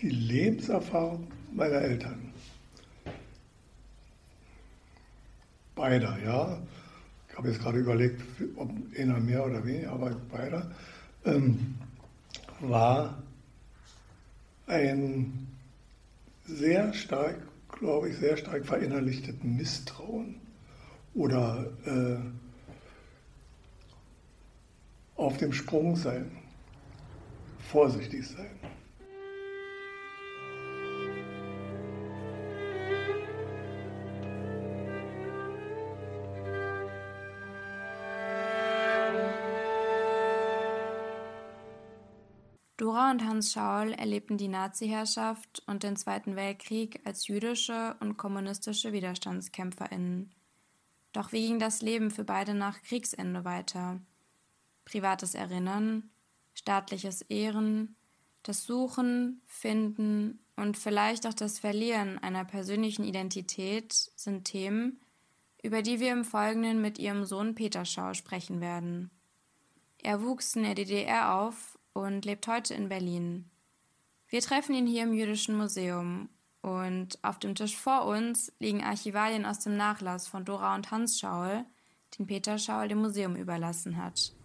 die Lebenserfahrung meiner Eltern. Beider, ja. Ich habe jetzt gerade überlegt, ob einer mehr oder weniger, aber beider. War ein sehr stark, glaube ich, sehr stark verinnerlichtes Misstrauen oder auf dem Sprung sein, vorsichtig sein. Dora und Hans Schaul erlebten die Nazi-Herrschaft und den Zweiten Weltkrieg als jüdische und kommunistische WiderstandskämpferInnen. Doch wie ging das Leben für beide nach Kriegsende weiter? Privates Erinnern, staatliches Ehren, das Suchen, Finden und vielleicht auch das Verlieren einer persönlichen Identität sind Themen, über die wir im Folgenden mit ihrem Sohn Peter Schaul sprechen werden. Er wuchs in der DDR auf und lebt heute in Berlin. Wir treffen ihn hier im Jüdischen Museum und auf dem Tisch vor uns liegen Archivalien aus dem Nachlass von Dora und Hans Schaul, den Peter Schaul dem Museum überlassen hat.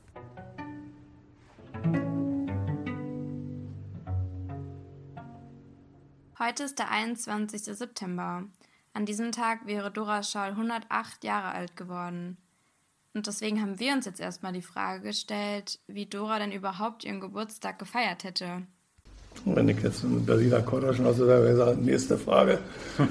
Heute ist der 21. September. An diesem Tag wäre Dora Schaul 108 Jahre alt geworden. Und deswegen haben wir uns jetzt erstmal die Frage gestellt, wie Dora denn überhaupt ihren Geburtstag gefeiert hätte. Wenn ich jetzt einen Berliner Korderschnauze sage, wäre gesagt, nächste Frage.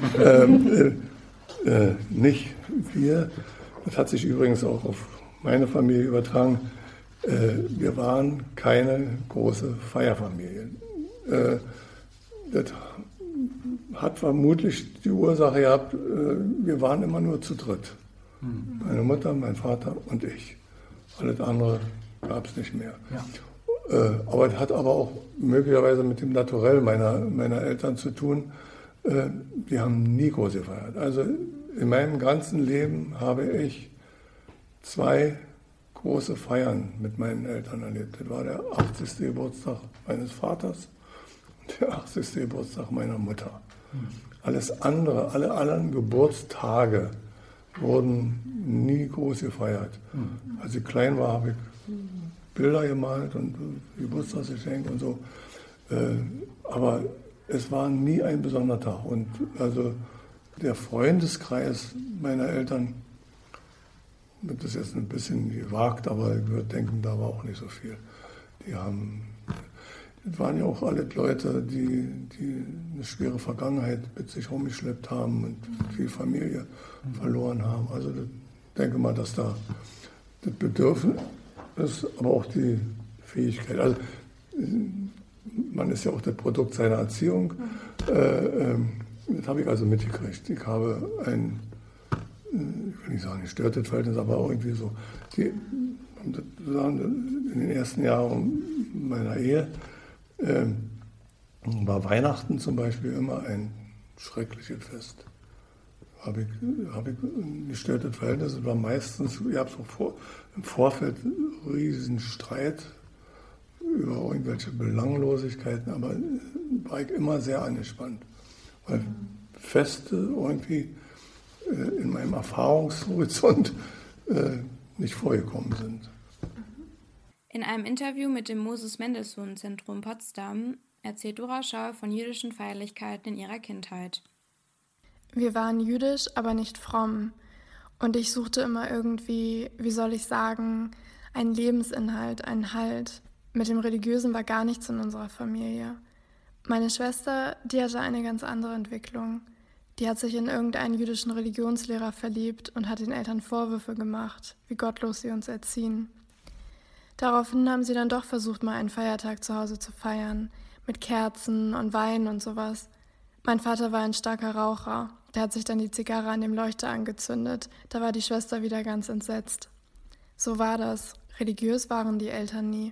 Nicht wir. Das hat sich übrigens auch auf meine Familie übertragen. Wir waren keine große Feierfamilie. Das hat vermutlich die Ursache gehabt, wir waren immer nur zu dritt. Meine Mutter, mein Vater und ich. Alles andere gab es nicht mehr. Ja. Aber es hat aber auch möglicherweise mit dem Naturell meiner Eltern zu tun. Die haben nie groß gefeiert. Also in meinem ganzen Leben habe ich 2 große Feiern mit meinen Eltern erlebt. Das war der 80. Geburtstag meines Vaters und der 80. Geburtstag meiner Mutter. Alles andere, alle anderen Geburtstage wurden nie groß gefeiert. Als ich klein war, habe ich Bilder gemalt und Geburtstagsgeschenk und so. Aber es war nie ein besonderer Tag. Und also der Freundeskreis meiner Eltern, das ist jetzt ein bisschen gewagt, aber ich würde denken, da war auch nicht so viel. Das waren ja auch alle Leute, die eine schwere Vergangenheit mit sich rumgeschleppt haben und viel Familie verloren haben. Also ich denke mal, dass da das Bedürfnis ist, aber auch die Fähigkeit. Also man ist ja auch das Produkt seiner Erziehung. Das habe ich also mitgekriegt. Ich habe ein, ich will nicht sagen, gestörtes Verhältnis, aber auch irgendwie so. In den ersten Jahren meiner Ehe war Weihnachten zum Beispiel immer ein schreckliches Fest. Habe ich ein gestörtes Verhältnis. Es war meistens, ich habe so im Vorfeld riesen Streit über irgendwelche Belanglosigkeiten, aber war ich immer sehr angespannt, weil Feste irgendwie in meinem Erfahrungshorizont nicht vorgekommen sind. In einem Interview mit dem Moses-Mendelssohn-Zentrum Potsdam erzählt Dora Schaul von jüdischen Feierlichkeiten in ihrer Kindheit. Wir waren jüdisch, aber nicht fromm. Und ich suchte immer irgendwie, wie soll ich sagen, einen Lebensinhalt, einen Halt. Mit dem Religiösen war gar nichts in unserer Familie. Meine Schwester, die hatte eine ganz andere Entwicklung. Die hat sich in irgendeinen jüdischen Religionslehrer verliebt und hat den Eltern Vorwürfe gemacht, wie gottlos sie uns erziehen. Daraufhin haben sie dann doch versucht, mal einen Feiertag zu Hause zu feiern, mit Kerzen und Wein und sowas. Mein Vater war ein starker Raucher, der hat sich dann die Zigarre an dem Leuchter angezündet, da war die Schwester wieder ganz entsetzt. So war das, religiös waren die Eltern nie.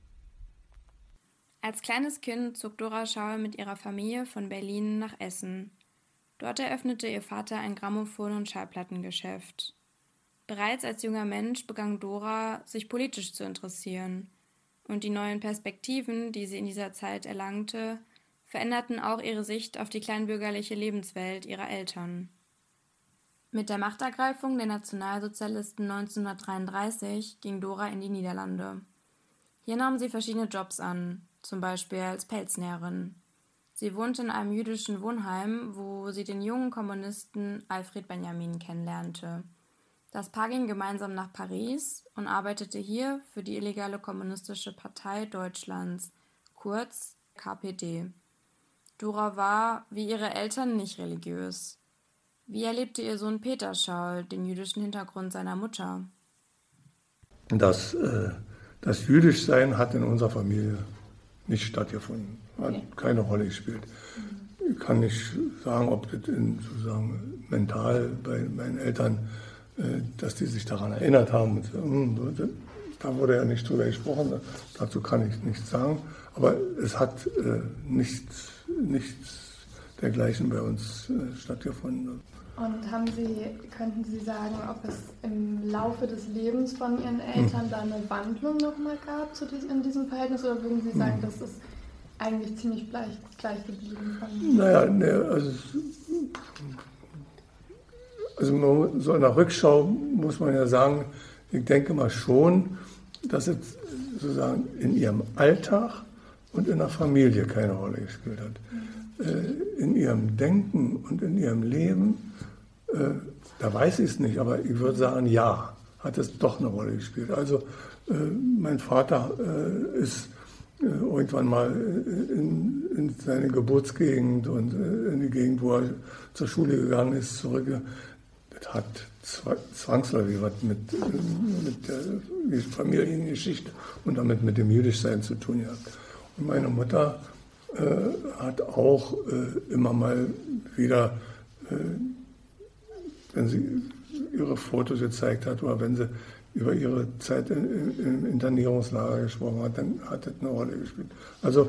Als kleines Kind zog Dora Schaul mit ihrer Familie von Berlin nach Essen. Dort eröffnete ihr Vater ein Grammophon- und Schallplattengeschäft. Bereits als junger Mensch begann Dora, sich politisch zu interessieren. Und die neuen Perspektiven, die sie in dieser Zeit erlangte, veränderten auch ihre Sicht auf die kleinbürgerliche Lebenswelt ihrer Eltern. Mit der Machtergreifung der Nationalsozialisten 1933 ging Dora in die Niederlande. Hier nahm sie verschiedene Jobs an, zum Beispiel als Pelznäherin. Sie wohnte in einem jüdischen Wohnheim, wo sie den jungen Kommunisten Alfred Benjamin kennenlernte. Das Paar ging gemeinsam nach Paris und arbeitete hier für die illegale Kommunistische Partei Deutschlands, kurz KPD. Dora war, wie ihre Eltern, nicht religiös. Wie erlebte ihr Sohn Peter Schaul den jüdischen Hintergrund seiner Mutter? Das Jüdischsein hat in unserer Familie nicht stattgefunden, hat keine Rolle gespielt. Ich kann nicht sagen, ob das sozusagen mental bei meinen Eltern, dass die sich daran erinnert haben. Da wurde ja nicht drüber gesprochen, dazu kann ich nichts sagen. Aber es hat nichts dergleichen bei uns stattgefunden. Und könnten Sie sagen, ob es im Laufe des Lebens von Ihren Eltern da eine Wandlung nochmal gab in diesem Verhältnis, oder würden Sie sagen, das ist eigentlich ziemlich gleich geblieben? Naja, also so in der Rückschau muss man ja sagen, ich denke mal schon, dass es sozusagen in ihrem Alltag und in der Familie keine Rolle gespielt hat. In ihrem Denken und in ihrem Leben, da weiß ich es nicht, aber ich würde sagen, ja, hat es doch eine Rolle gespielt. Also mein Vater ist irgendwann mal in seine Geburtsgegend und in die Gegend, wo er zur Schule gegangen ist, zurück. Das hat zwangsläufig was mit der Familiengeschichte und damit mit dem Jüdischsein zu tun gehabt. Und meine Mutter hat auch immer mal wieder, wenn sie ihre Fotos gezeigt hat oder wenn sie über ihre Zeit im Internierungslager gesprochen hat, dann hat das eine Rolle gespielt. Also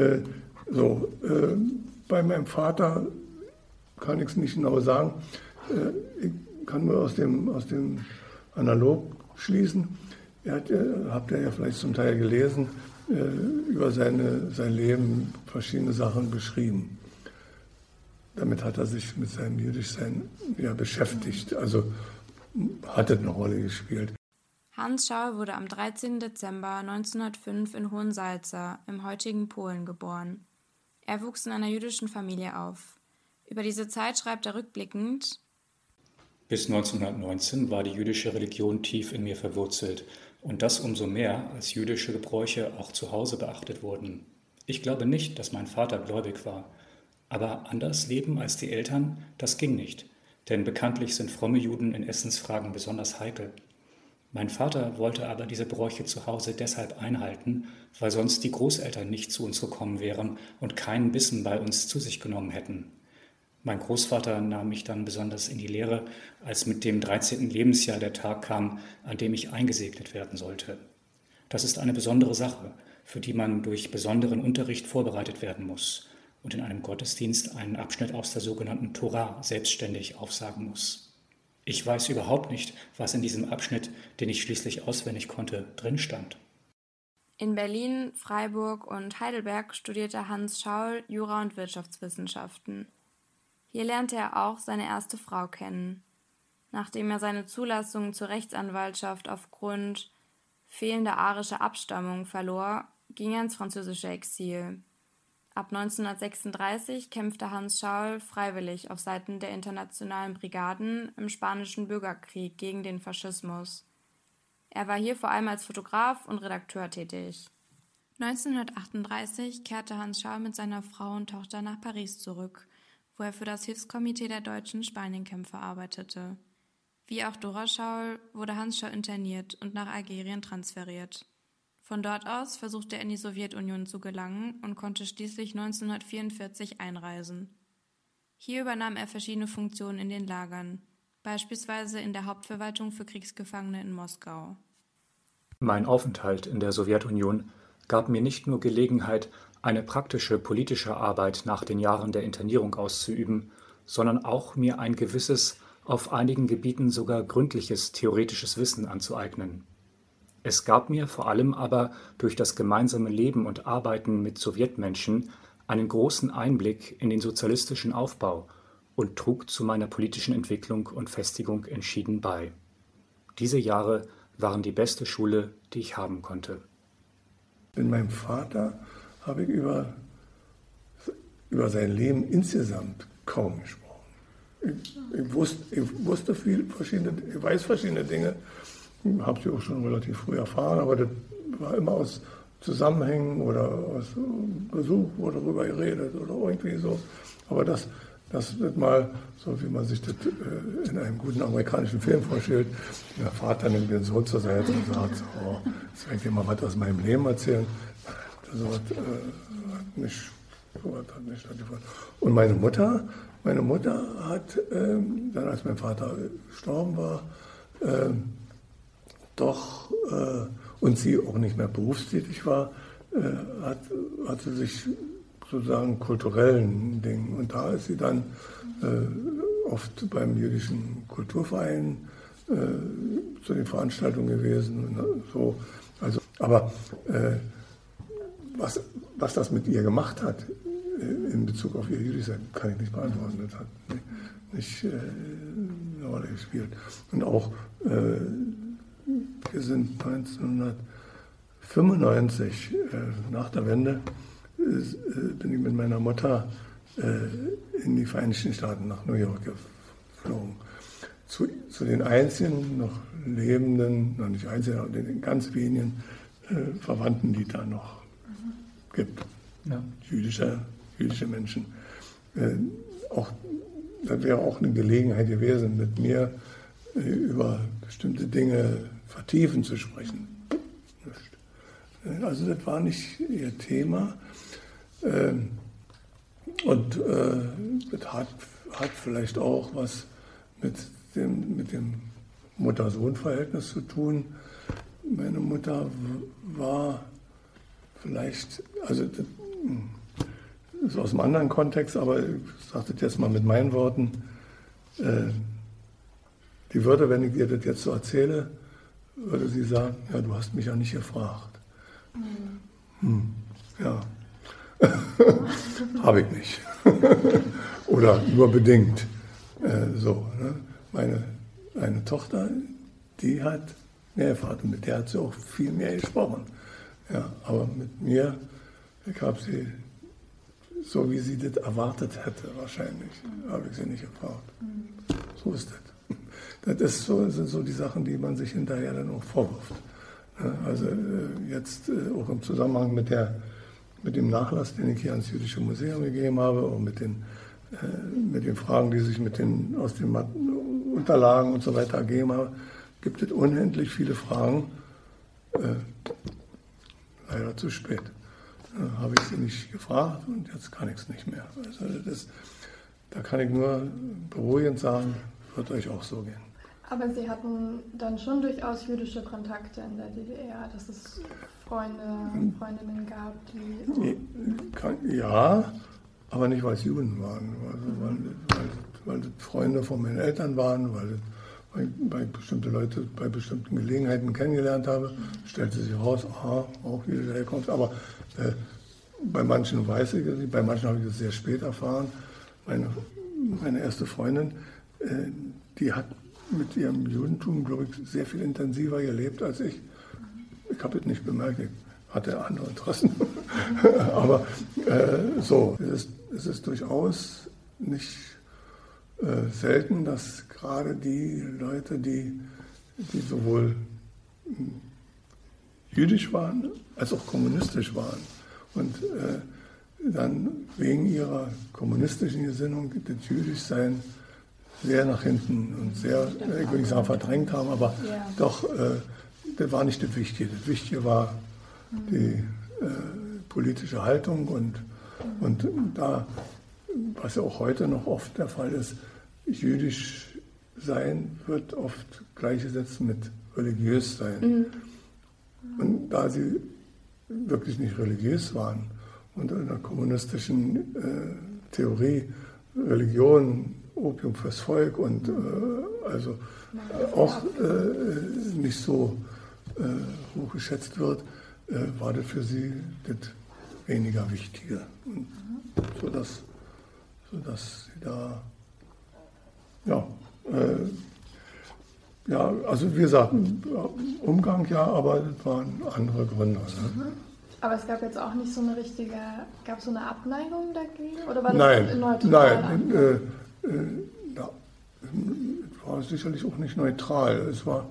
bei meinem Vater kann ich es nicht genau sagen. Ich kann nur aus dem Analog schließen. Habt ihr ja vielleicht zum Teil gelesen, über sein Leben verschiedene Sachen beschrieben. Damit hat er sich mit seinem Jüdischsein beschäftigt. Also hat es eine Rolle gespielt. Hans Schaul wurde am 13. Dezember 1905 in Hohensalza im heutigen Polen geboren. Er wuchs in einer jüdischen Familie auf. Über diese Zeit schreibt er rückblickend: Bis 1919 war die jüdische Religion tief in mir verwurzelt und das umso mehr, als jüdische Gebräuche auch zu Hause beachtet wurden. Ich glaube nicht, dass mein Vater gläubig war, aber anders leben als die Eltern, das ging nicht, denn bekanntlich sind fromme Juden in Essensfragen besonders heikel. Mein Vater wollte aber diese Bräuche zu Hause deshalb einhalten, weil sonst die Großeltern nicht zu uns gekommen wären und keinen Bissen bei uns zu sich genommen hätten. Mein Großvater nahm mich dann besonders in die Lehre, als mit dem 13. Lebensjahr der Tag kam, an dem ich eingesegnet werden sollte. Das ist eine besondere Sache, für die man durch besonderen Unterricht vorbereitet werden muss und in einem Gottesdienst einen Abschnitt aus der sogenannten Tora selbstständig aufsagen muss. Ich weiß überhaupt nicht, was in diesem Abschnitt, den ich schließlich auswendig konnte, drin stand. In Berlin, Freiburg und Heidelberg studierte Hans Schaul Jura und Wirtschaftswissenschaften. Hier lernte er auch seine erste Frau kennen. Nachdem er seine Zulassung zur Rechtsanwaltschaft aufgrund fehlender arischer Abstammung verlor, ging er ins französische Exil. Ab 1936 kämpfte Hans Schaul freiwillig auf Seiten der Internationalen Brigaden im Spanischen Bürgerkrieg gegen den Faschismus. Er war hier vor allem als Fotograf und Redakteur tätig. 1938 kehrte Hans Schaul mit seiner Frau und Tochter nach Paris zurück, wo er für das Hilfskomitee der deutschen Spanienkämpfer arbeitete. Wie auch Dora Schaul wurde Hans Schaul interniert und nach Algerien transferiert. Von dort aus versuchte er in die Sowjetunion zu gelangen und konnte schließlich 1944 einreisen. Hier übernahm er verschiedene Funktionen in den Lagern, beispielsweise in der Hauptverwaltung für Kriegsgefangene in Moskau. Mein Aufenthalt in der Sowjetunion gab mir nicht nur Gelegenheit, eine praktische politische Arbeit nach den Jahren der Internierung auszuüben, sondern auch mir ein gewisses, auf einigen Gebieten sogar gründliches theoretisches Wissen anzueignen. Es gab mir vor allem aber durch das gemeinsame Leben und Arbeiten mit Sowjetmenschen einen großen Einblick in den sozialistischen Aufbau und trug zu meiner politischen Entwicklung und Festigung entschieden bei. Diese Jahre waren die beste Schule, die ich haben konnte. Mit meinem Vater habe ich über sein Leben insgesamt kaum gesprochen. Ich weiß verschiedene Dinge, habe sie auch schon relativ früh erfahren, aber das war immer aus Zusammenhängen oder aus Besuch, wo darüber geredet oder irgendwie so. Aber das wird mal, so wie man sich das in einem guten amerikanischen Film vorstellt, der Vater nimmt den Sohn zur Seite und sagt, oh, jetzt will ich dir mal was aus meinem Leben erzählen. So was hat nicht stattgefunden. Und meine Mutter hat, dann als mein Vater gestorben war, und sie auch nicht mehr berufstätig war, hat sie sich sozusagen kulturellen Dingen. Und da ist sie dann oft beim jüdischen Kulturverein zu den Veranstaltungen gewesen. So. Also, aber was das mit ihr gemacht hat in Bezug auf ihr Jüdischsein, kann ich nicht beantworten. Das hat nicht eine Rolle gespielt. Und auch wir sind 1995, nach der Wende, bin ich mit meiner Mutter in die Vereinigten Staaten, nach New York geflogen. Zu den einzigen noch lebenden, noch nicht einzigen, aber den ganz wenigen Verwandten, die da noch gibt. Ja. Jüdische Menschen. Das wäre auch eine Gelegenheit gewesen, mit mir über bestimmte Dinge vertiefen zu sprechen. Also das war nicht ihr Thema. Und das hat vielleicht auch was mit dem Mutter-Sohn-Verhältnis zu tun. Meine Mutter war vielleicht, also das ist aus einem anderen Kontext, aber ich sage das jetzt mal mit meinen Worten, die würde, wenn ich dir das jetzt so erzähle, würde sie sagen, ja, du hast mich ja nicht gefragt. Ja, habe ich nicht. Oder nur bedingt. Meine Tochter, die hat mehr erfahren, und mit der hat sie auch viel mehr gesprochen. Ja, aber mit mir, ich habe sie, so wie sie das erwartet hätte, wahrscheinlich, habe ich sie nicht gefragt. So ist das. Das sind so die Sachen, die man sich hinterher dann auch vorwirft. Also jetzt auch im Zusammenhang mit dem Nachlass, den ich hier ans Jüdische Museum gegeben habe, auch mit den Fragen, die sich aus den Unterlagen und so weiter ergeben haben, gibt es unendlich viele Fragen. Leider zu spät. Habe ich sie nicht gefragt und jetzt kann ich es nicht mehr. Also da kann ich nur beruhigend sagen, wird euch auch so gehen. Aber Sie hatten dann schon durchaus jüdische Kontakte in der DDR, dass es Freundinnen gab, die... Ja, aber nicht, weil es Juden waren, weil das Freunde von meinen Eltern waren, weil bei bestimmte Leute bei bestimmten Gelegenheiten kennengelernt habe, stellte sich heraus, auch jüdische Herkunft. Aber bei manchen weiß ich es, bei manchen habe ich es sehr spät erfahren. Meine erste Freundin, die hat mit ihrem Judentum, glaube ich, sehr viel intensiver gelebt als ich. Ich habe es nicht bemerkt, ich hatte andere Interessen. Aber es ist durchaus nicht selten, dass gerade die Leute, die sowohl jüdisch waren als auch kommunistisch waren und dann wegen ihrer kommunistischen Gesinnung das Jüdischsein sehr nach hinten und sehr, ich will nicht sagen verdrängt haben, aber doch, das war nicht das Wichtige. Das Wichtige war die politische Haltung und da, was ja auch heute noch oft der Fall ist, jüdisch sein wird oft gleichgesetzt mit religiös sein. Und da sie wirklich nicht religiös waren und in der kommunistischen Theorie Religion Opium fürs Volk und auch nicht so hoch geschätzt wird, war das für sie das weniger wichtige. Und sodass sie da, also wie gesagt, Umgang ja, aber das waren andere Gründe. Ne? Aber es gab jetzt auch nicht so eine gab es so eine Abneigung dagegen? Oder war das Nein, neutral? Es war sicherlich auch nicht neutral. Es war,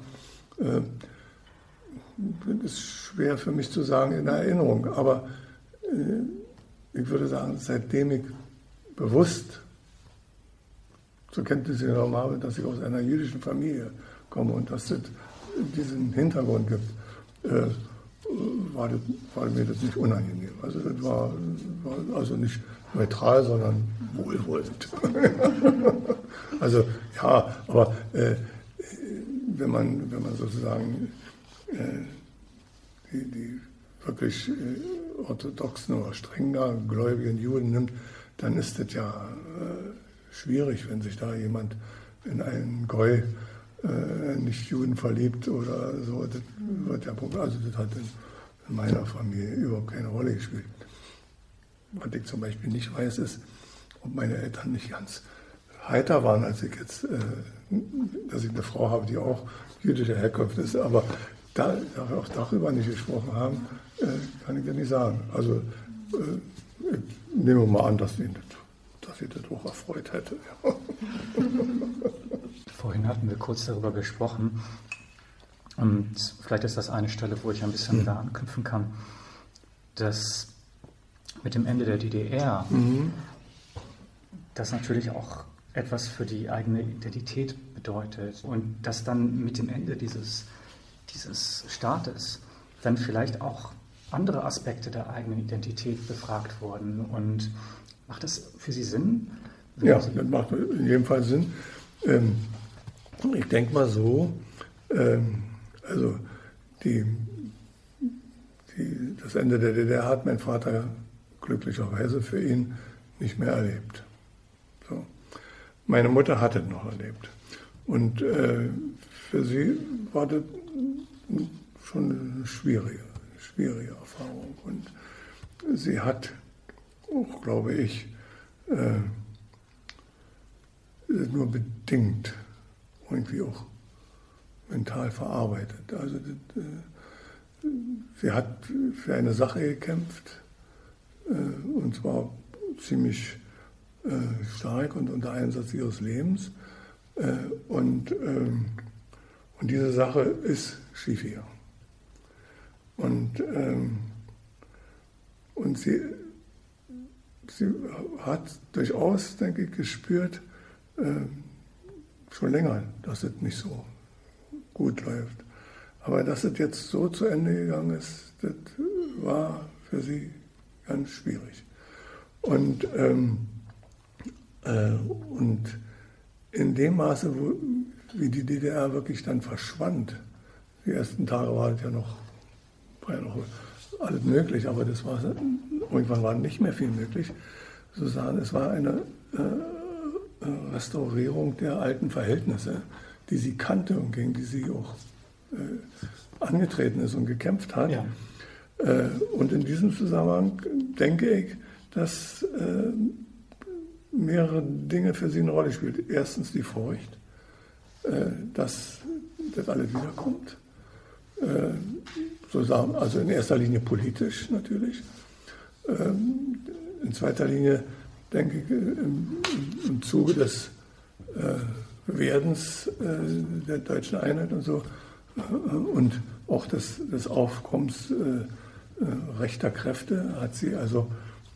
das ist schwer für mich zu sagen in Erinnerung, aber ich würde sagen, seitdem ich bewusst zur Kenntnis genommen habe, dass ich aus einer jüdischen Familie komme und dass es diesen Hintergrund gibt, war mir das nicht unangenehm. Also das war also nicht neutral, sondern wohlwollend. Also ja, aber wenn man sozusagen die wirklich orthodoxen oder strenger gläubigen Juden nimmt, dann ist das ja schwierig, wenn sich da jemand in einen Goi nicht Juden verliebt oder so. Das wird ja Problem. Also das hat in meiner Familie überhaupt keine Rolle gespielt. Was ich zum Beispiel nicht weiß, ist, ob meine Eltern nicht ganz heiter waren, als ich jetzt, dass ich eine Frau habe, die auch jüdischer Herkunft ist. Aber da wir auch darüber nicht gesprochen haben, kann ich dir nicht sagen. Also ich nehme mal an, dass sie das auch erfreut hätte. Ja. Vorhin hatten wir kurz darüber gesprochen und vielleicht ist das eine Stelle, wo ich ein bisschen da anknüpfen kann, dass mit dem Ende der DDR das natürlich auch etwas für die eigene Identität bedeutet und dass dann mit dem Ende dieses Staates dann vielleicht auch andere Aspekte der eigenen Identität befragt wurden. Und macht das für Sie Sinn? Ja, das macht in jedem Fall Sinn. Ich denke mal so, also das Ende der DDR hat mein Vater glücklicherweise für ihn nicht mehr erlebt. So. Meine Mutter hat es noch erlebt. Und für sie war das schon eine schwierige Erfahrung. Und sie hat auch, glaube ich, nur bedingt irgendwie auch mental verarbeitet. Also sie hat für eine Sache gekämpft, und zwar ziemlich stark und unter Einsatz ihres Lebens. Und diese Sache ist schiefgegangen. Und sie hat durchaus, denke ich, gespürt, schon länger, dass es nicht so gut läuft. Aber dass es jetzt so zu Ende gegangen ist, das war für sie ganz schwierig. Und in dem Maße, wie die DDR wirklich dann verschwand, die ersten Tage war es ja noch alles möglich, aber irgendwann war nicht mehr viel möglich. Sozusagen, es war eine Restaurierung der alten Verhältnisse, die sie kannte und gegen die sie auch angetreten ist und gekämpft hat. Ja. Und in diesem Zusammenhang denke ich, dass mehrere Dinge für sie eine Rolle spielen. Erstens die Furcht, dass das alles wiederkommt. Also in erster Linie politisch natürlich. In zweiter Linie denke ich im Zuge des Werdens der deutschen Einheit und so und auch des Aufkommens rechter Kräfte hat sie also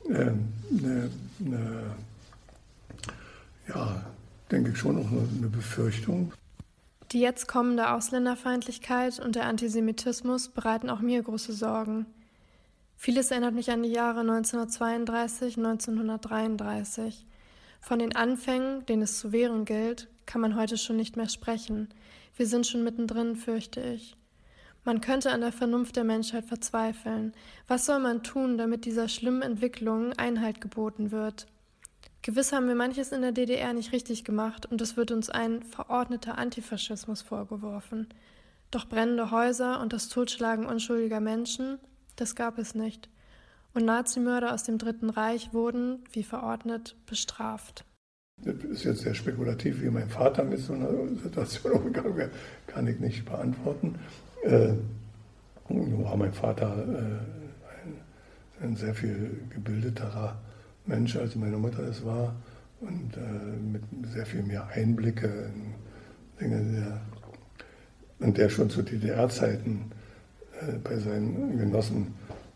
denke ich schon auch eine Befürchtung. Die jetzt kommende Ausländerfeindlichkeit und der Antisemitismus bereiten auch mir große Sorgen. Vieles erinnert mich an die Jahre 1932, 1933. Von den Anfängen, denen es zu wehren gilt, kann man heute schon nicht mehr sprechen. Wir sind schon mittendrin, fürchte ich. Man könnte an der Vernunft der Menschheit verzweifeln. Was soll man tun, damit dieser schlimmen Entwicklung Einhalt geboten wird? Gewiss haben wir manches in der DDR nicht richtig gemacht und es wird uns ein verordneter Antifaschismus vorgeworfen. Doch brennende Häuser und das Totschlagen unschuldiger Menschen, das gab es nicht. und Nazimörder aus dem Dritten Reich wurden, wie verordnet, bestraft. Das ist jetzt sehr spekulativ, wie mein Vater mit so einer Situation umgegangen wäre, kann ich nicht beantworten. Nur war mein Vater ein sehr viel gebildeterer Mensch, als meine Mutter es war, und mit sehr viel mehr Einblicke in Dinge, und der schon zu DDR-Zeiten bei seinen Genossen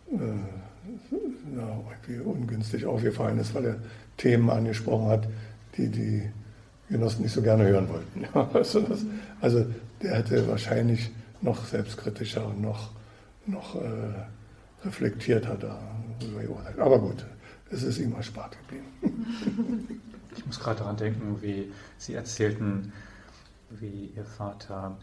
irgendwie ungünstig aufgefallen ist, weil er Themen angesprochen hat, die die Genossen nicht so gerne hören wollten. Ja, also der hätte wahrscheinlich noch selbstkritischer und noch reflektierter darüber geurteilt. Aber gut, es ist ihm erspart geblieben. Ich muss gerade daran denken, wie Sie erzählten, wie Ihr Vater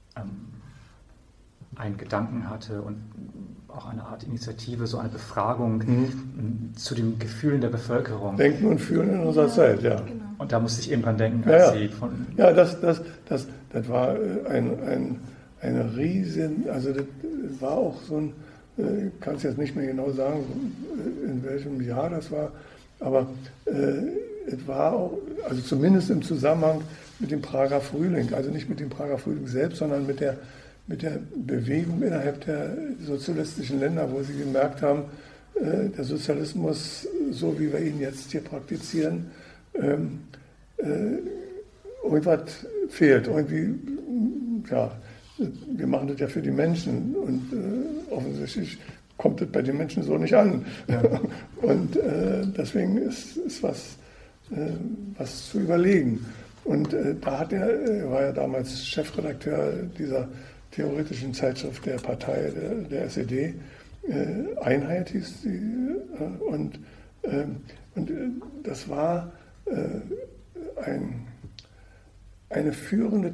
einen Gedanken hatte und auch eine Art Initiative, so eine Befragung zu den Gefühlen der Bevölkerung. Denken und Fühlen in unserer Zeit, ja. Genau. Und da musste ich eben dran denken, als Sie von... Ja, das war eine riesen, also das war auch so ein, ich kann es jetzt nicht mehr genau sagen, in welchem Jahr das war, aber es war auch, also zumindest im Zusammenhang mit dem Prager Frühling, also nicht mit dem Prager Frühling selbst, sondern mit der Bewegung innerhalb der sozialistischen Länder, wo sie gemerkt haben, der Sozialismus, so wie wir ihn jetzt hier praktizieren, irgendwas fehlt. Irgendwie, ja, wir machen das ja für die Menschen und offensichtlich kommt das bei den Menschen so nicht an. Ja. Und deswegen ist was zu überlegen. Und da er war ja damals Chefredakteur dieser theoretischen Zeitschrift der Partei, der SED, Einheit hieß sie, und das war eine führende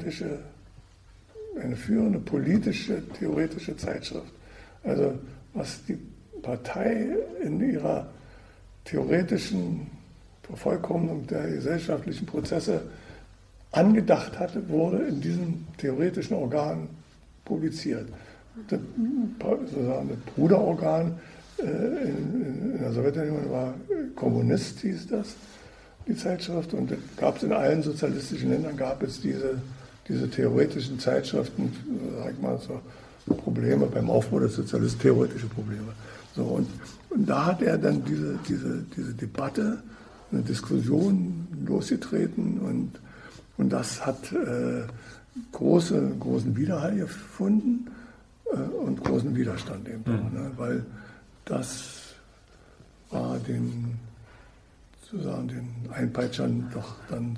politische theoretische Zeitschrift. Also was die Partei in ihrer theoretischen Vervollkommnung der gesellschaftlichen Prozesse angedacht hatte, wurde in diesem theoretischen Organ publiziert. Das, sozusagen das Bruderorgan in der Sowjetunion war Kommunist, hieß das, die Zeitschrift, und gab es in allen sozialistischen Ländern, gab es diese theoretischen Zeitschriften, sag ich mal, so Probleme beim Aufbau des Sozialismus, theoretische Probleme. So, und da hat er dann diese Debatte, eine Diskussion losgetreten, und das hat großen Widerhall gefunden und großen Widerstand eben auch, ne? Weil das war den Einpeitschern doch dann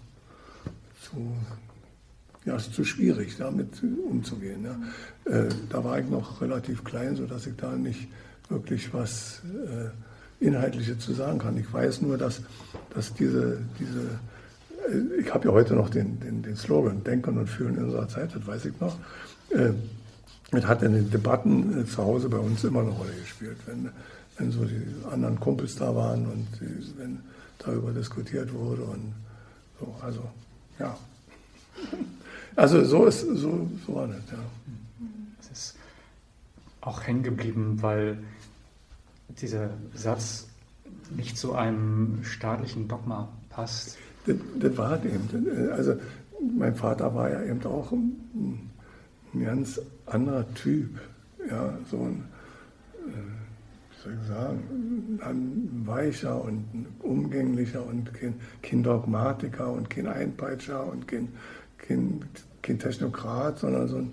zu schwierig, damit umzugehen. Ja. Da war ich noch relativ klein, sodass ich da nicht wirklich was Inhaltliches zu sagen kann. Ich weiß nur, dass ich habe ja heute noch den Slogan Denken und Fühlen in unserer Zeit, das weiß ich noch. Das hat in den Debatten zu Hause bei uns immer eine Rolle gespielt, wenn so die anderen Kumpels da waren und wenn darüber diskutiert wurde und so, also ja. Also so war das, ja. Es ist auch hängen geblieben, weil dieser Satz nicht zu einem staatlichen Dogma passt. Das war es eben. Also mein Vater war ja eben auch ein ganz anderer Typ. Ja, so ein, wie soll ich sagen, ein weicher und ein umgänglicher und kein Dogmatiker und kein Einpeitscher und kein Technokrat, sondern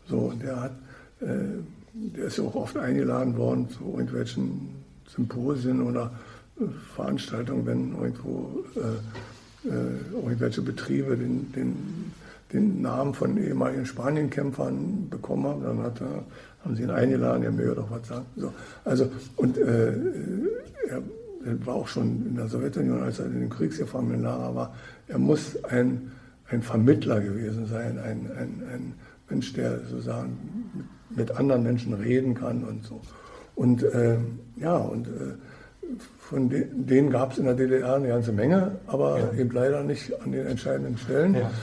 der ist ja auch oft eingeladen worden zu irgendwelchen Symposien oder Veranstaltungen, wenn irgendwo irgendwelche Betriebe den Namen von ehemaligen Spanienkämpfern bekommen haben, dann haben sie ihn eingeladen, er möge doch was sagen. So, also, und er war auch schon in der Sowjetunion, als er in den Kriegsgefangenenlager war, er muss ein Vermittler gewesen sein, ein Mensch, der sozusagen mit anderen Menschen reden kann und so. Und von denen gab es in der DDR eine ganze Menge, aber eben leider nicht an den entscheidenden Stellen. Ja.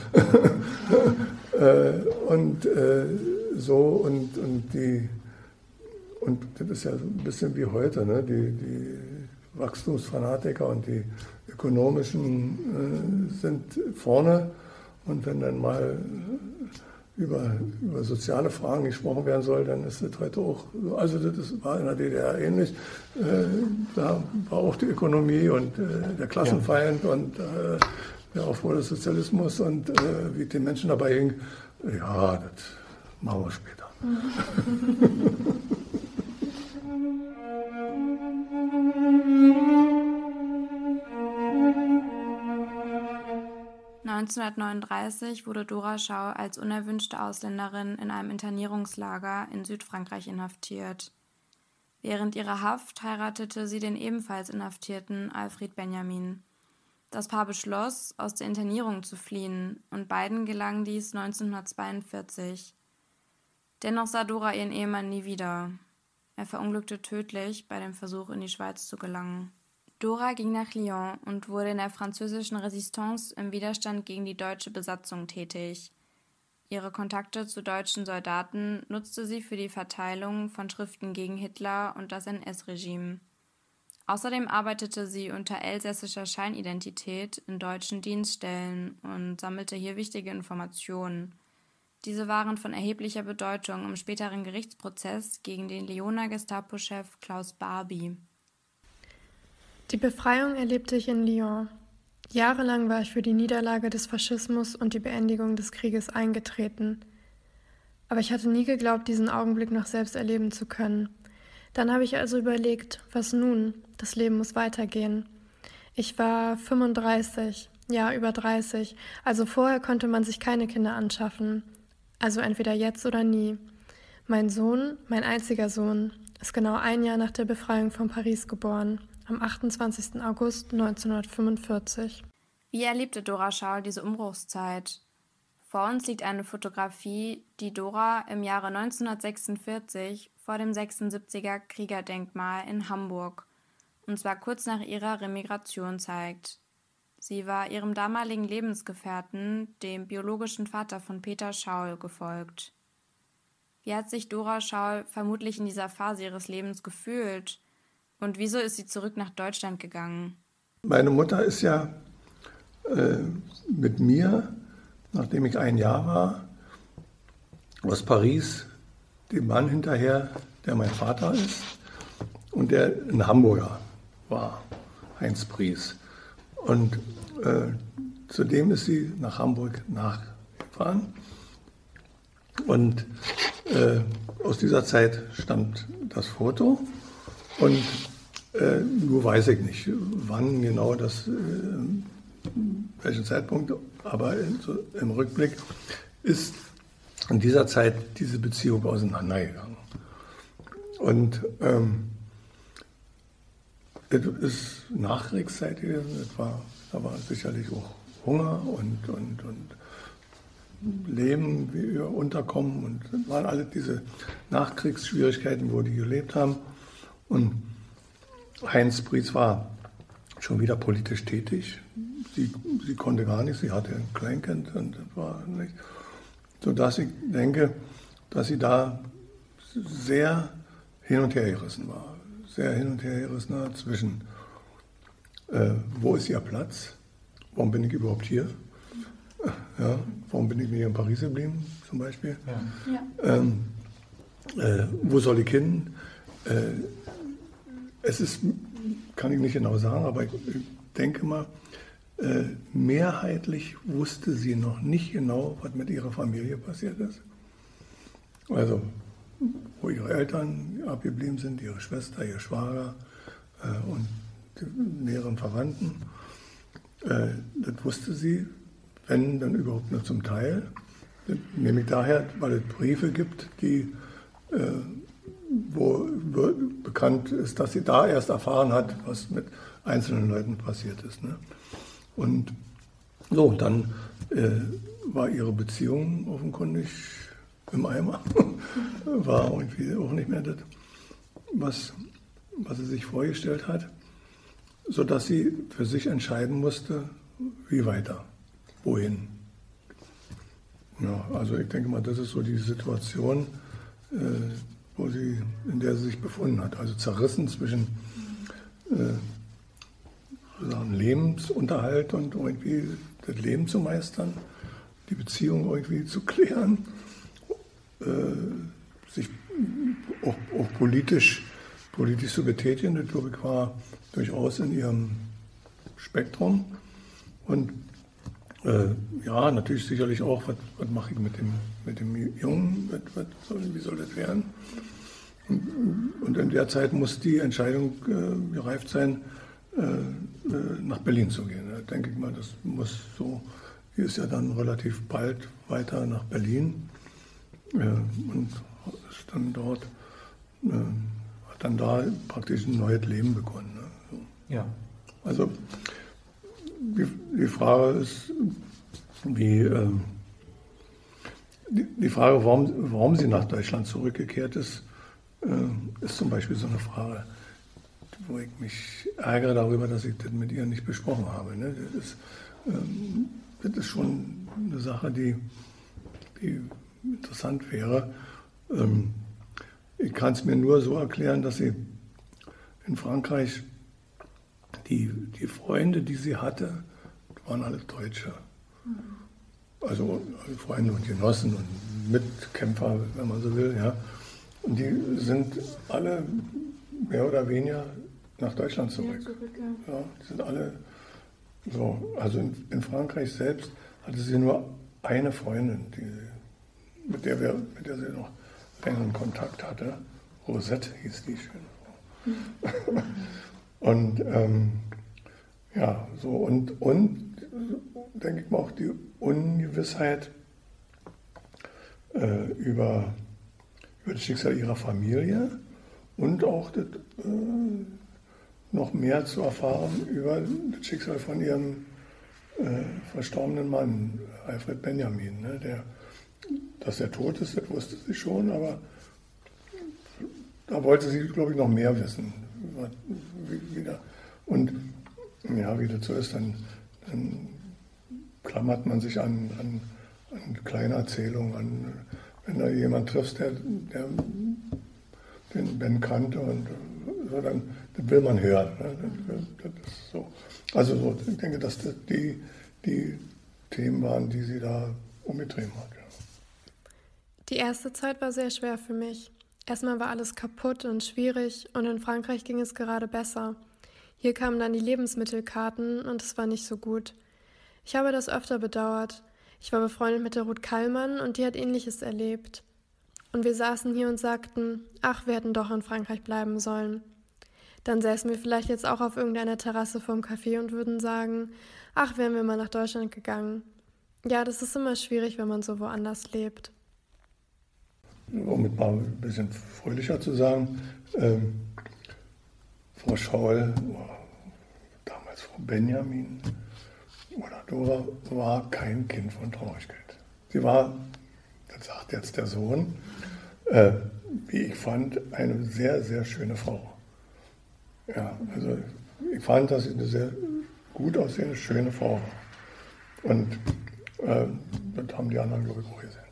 Und das ist ja so ein bisschen wie heute, ne? Die Wachstumsfanatiker und die ökonomischen sind vorne. Und wenn dann mal über soziale Fragen gesprochen werden soll, dann ist das heute auch so. Also das war in der DDR ähnlich. Da war auch die Ökonomie und der Klassenfeind und der Aufbau des Sozialismus und wie den Menschen dabei ging. Ja, das machen wir später. 1939 wurde Dora Schau als unerwünschte Ausländerin in einem Internierungslager in Südfrankreich inhaftiert. Während ihrer Haft heiratete sie den ebenfalls Inhaftierten Alfred Benjamin. Das Paar beschloss, aus der Internierung zu fliehen, und beiden gelang dies 1942. Dennoch sah Dora ihren Ehemann nie wieder. Er verunglückte tödlich bei dem Versuch, in die Schweiz zu gelangen. Dora ging nach Lyon und wurde in der französischen Resistance im Widerstand gegen die deutsche Besatzung tätig. Ihre Kontakte zu deutschen Soldaten nutzte sie für die Verteilung von Schriften gegen Hitler und das NS-Regime. Außerdem arbeitete sie unter elsässischer Scheinidentität in deutschen Dienststellen und sammelte hier wichtige Informationen. Diese waren von erheblicher Bedeutung im späteren Gerichtsprozess gegen den Lyoner Gestapo-Chef Klaus Barbie. Die Befreiung erlebte ich in Lyon. Jahrelang war ich für die Niederlage des Faschismus und die Beendigung des Krieges eingetreten. Aber ich hatte nie geglaubt, diesen Augenblick noch selbst erleben zu können. Dann habe ich also überlegt, was nun? Das Leben muss weitergehen. Ich war 35, ja über 30, also vorher konnte man sich keine Kinder anschaffen. Also entweder jetzt oder nie. Mein Sohn, mein einziger Sohn, ist genau ein Jahr nach der Befreiung von Paris geboren, am 28. August 1945. Wie erlebte Dora Schau diese Umbruchszeit? Vor uns liegt eine Fotografie, die Dora im Jahre 1946 vor dem 76er Kriegerdenkmal in Hamburg, und zwar kurz nach ihrer Remigration, zeigt. Sie war ihrem damaligen Lebensgefährten, dem biologischen Vater von Peter Schaul, gefolgt. Wie hat sich Dora Schau vermutlich in dieser Phase ihres Lebens gefühlt? Und wieso ist sie zurück nach Deutschland gegangen? Meine Mutter ist ja mit mir, nachdem ich ein Jahr war, aus Paris dem Mann hinterher, der mein Vater ist und der ein Hamburger war, Heinz Pries. Und zudem ist sie nach Hamburg nachgefahren. Und aus dieser Zeit stammt das Foto. Und nur weiß ich nicht, wann genau das, welchen Zeitpunkt, aber im Rückblick ist in dieser Zeit diese Beziehung auseinandergegangen. Und es ist Nachkriegszeit gewesen, da war sicherlich auch Hunger und Leben, wie wir unterkommen, und das waren alle diese Nachkriegsschwierigkeiten, wo die gelebt haben. Und Heinz Pries war schon wieder politisch tätig. Sie konnte gar nicht, sie hatte ein Kleinkind und das war nicht. Sodass ich denke, dass sie da sehr hin und her gerissen war. Sehr hin und her gerissen war zwischen, wo ist ihr Platz? Warum bin ich überhaupt hier? Ja, warum bin ich nicht in Paris geblieben, zum Beispiel? Ja. Wo soll ich hin? Es ist, kann ich nicht genau sagen, aber ich denke mal, mehrheitlich wusste sie noch nicht genau, was mit ihrer Familie passiert ist. Also, wo ihre Eltern abgeblieben sind, ihre Schwester, ihr Schwager und die näheren Verwandten. Das wusste sie, wenn dann überhaupt nur zum Teil. Nämlich daher, weil es Briefe gibt, die wo bekannt ist, dass sie da erst erfahren hat, was mit einzelnen Leuten passiert ist. Ne? Und so, dann war ihre Beziehung offenkundig im Eimer. War irgendwie auch nicht mehr das, was sie sich vorgestellt hat, sodass sie für sich entscheiden musste, wie weiter, wohin. Ja, also ich denke mal, das ist so die Situation, in der sie sich befunden hat. Also zerrissen zwischen sozusagen Lebensunterhalt und irgendwie das Leben zu meistern, die Beziehung irgendwie zu klären, sich auch politisch zu betätigen. Das, glaube ich, war durchaus in ihrem Spektrum. Und ja, natürlich sicherlich auch, was mache ich mit dem Jungen, wie soll das werden? Und in der Zeit muss die Entscheidung gereift sein, nach Berlin zu gehen. Da denke ich mal, das muss so, die ist ja dann relativ bald weiter nach Berlin und ist dann dort, hat dann da praktisch ein neues Leben begonnen. Ne? So. Ja. Also die Frage ist, die Frage, warum sie nach Deutschland zurückgekehrt ist, ist zum Beispiel so eine Frage, wo ich mich ärgere darüber, dass ich das mit ihr nicht besprochen habe. Ne? Das ist schon eine Sache, die interessant wäre. Ich kann es mir nur so erklären, dass sie in Frankreich die Freunde, die sie hatte, waren alle Deutsche. Also Freunde und Genossen und Mitkämpfer, wenn man so will. Ja. Und die sind alle mehr oder weniger nach Deutschland zurück. Ja, die sind alle so. Also in Frankreich selbst hatte sie nur eine Freundin, mit der sie noch längeren Kontakt hatte. Rosette hieß die schöne Frau. Und ja, so und denke ich mal auch die Ungewissheit über das Schicksal ihrer Familie und auch das, noch mehr zu erfahren über das Schicksal von ihrem verstorbenen Mann, Alfred Benjamin. Ne, dass er tot ist, das wusste sie schon, aber da wollte sie, glaube ich, noch mehr wissen. Und ja, wie das so ist, dann klammert man sich an kleine Erzählungen, wenn da jemand trifft, der den Ben kannte, und so, dann das will man hören. Ne? Das ist so. Also so, ich denke, dass das die Themen waren, die sie da umgetrieben hat. Ja. Die erste Zeit war sehr schwer für mich. Erstmal war alles kaputt und schwierig und in Frankreich ging es gerade besser. Hier kamen dann die Lebensmittelkarten und es war nicht so gut. Ich habe das öfter bedauert. Ich war befreundet mit der Ruth Kallmann und die hat Ähnliches erlebt. Und wir saßen hier und sagten, ach, wir hätten doch in Frankreich bleiben sollen. Dann säßen wir vielleicht jetzt auch auf irgendeiner Terrasse vorm Café und würden sagen, ach, wären wir mal nach Deutschland gegangen. Ja, das ist immer schwierig, wenn man so woanders lebt. Um es mal ein bisschen fröhlicher zu sagen, Frau Schaul, damals Frau Benjamin oder Dora, war kein Kind von Traurigkeit. Sie war, das sagt jetzt der Sohn, wie ich fand, eine sehr, sehr schöne Frau. Ja, also ich fand, dass sie eine sehr gut aussehende, schöne Frau war. Und das haben die anderen, glaube ich, auch gesehen.